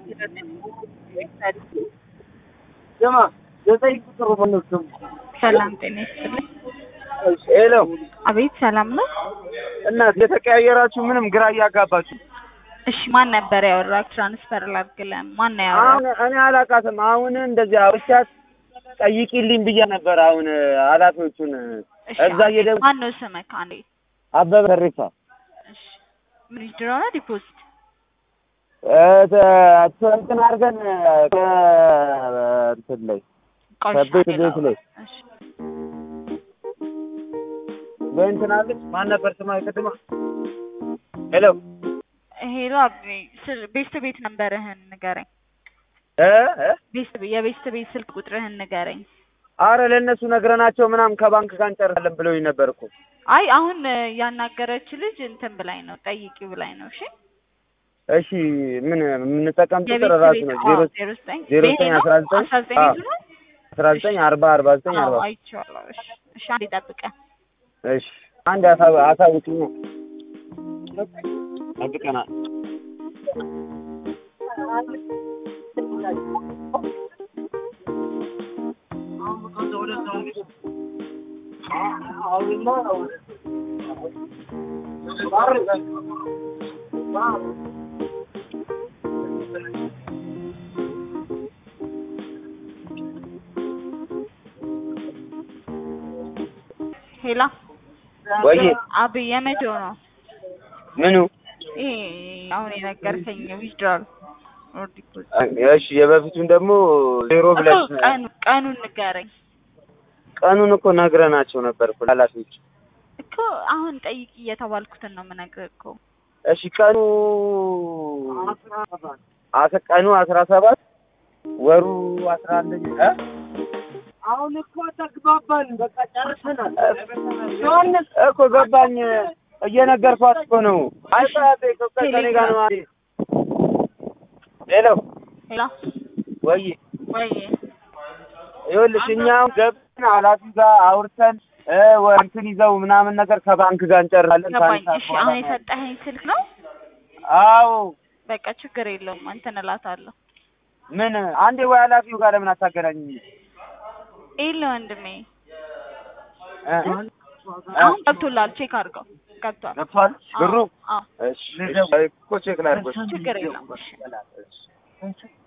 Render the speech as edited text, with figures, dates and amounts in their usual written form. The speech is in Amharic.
ጀማ ዘጠኝ ቁጥር ነው። ሰላም ጤና ይስጥልኝ። ሄሎ አቤት ሰላም ነው። እናት የተቀያየራችሁ ምንም ግራ እያጋባችሁ። እሺ ማን ነበር ያወራክ? ትራንስፈር ላድርግልህ። ማን ነው ያወራክ? አሁን እኔ አላውቃትም። አሁን እንደዚህ አውርቻት ጠይቂልኝ ብዬ ነበር። አሁን ኃላፊዎቹን እዛ እየደወልኩ ማን ነው ስምህ? አንዴ አበበ ተሪፋ። እሺ ምን ይድሮና ዲፖዚት እንትን አድርገን ከእንትን ላይ ከቤት ላይ እሺ በእንትን አለች። ማን ነበር ስማ ቅድማ? ሄሎ ሄሎ ቤት ነምበርህን ንገረኝ። የቤት ስልክ ቁጥርህን ንገረኝ። አረ ለእነሱ ነግረናቸው ምናምን ከባንክ ጋር እንጨርሳለን ብለውኝ ነበር እኮ። አይ አሁን ያናገረች ልጅ እንትን ብላኝ ነው ጠይቂ ብላኝ ነው። እሺ እሺ ምን የምንጠቀም ቁጥር ራሱ ነው 0919 አይቼዋለሁ። እሺ አንዴ ጠብቀን። እሺ አንድ አሳውቂኝ ነው ጠብቀናል። ሄላ ወይ አብይ የመቼው ነው? ምኑ? ይሄ አሁን የነገርከኝ ዊዝድራል ኦር ዲፖዚት። እሺ የበፊቱን ደግሞ ዜሮ ብለሽ ቀኑን ንገረኝ። ቀኑን እኮ ነግረናቸው ነበር እኮ ኃላፊዎች እኮ አሁን ጠይቂ እየተባልኩትን ነው የምነግርህ እኮ። እሺ ቀኑ 17 ወሩ 11 አሁን እኮ ተግባባን። በቃ ጨርሰናል። ዮሐንስ እኮ ገባኝ። እየነገርኳት እኮ ነው። አይፋቴ ከኔ ጋር ነው አይደል? ሄሎ ወይ ይኸውልሽ እኛም ገብተን ኃላፊ ጋር አውርተን እንትን ይዘው ምናምን ነገር ከባንክ ጋር እንጨርሳለን። እሺ አሁን የሰጠኸኝ ስልክ ነው? አዎ በቃ ችግር የለውም እንትን እላታለሁ። ምን አንዴ ወይ ኃላፊው ጋር ለምን አታገናኝኝ? ኤሎ ወንድሜ አሁን ገብቶላል። ቼክ አድርገው። ገብቷል ብሩ? እሺ እኮ ቼክ ላድርገው። ችግር የለውም። እሺ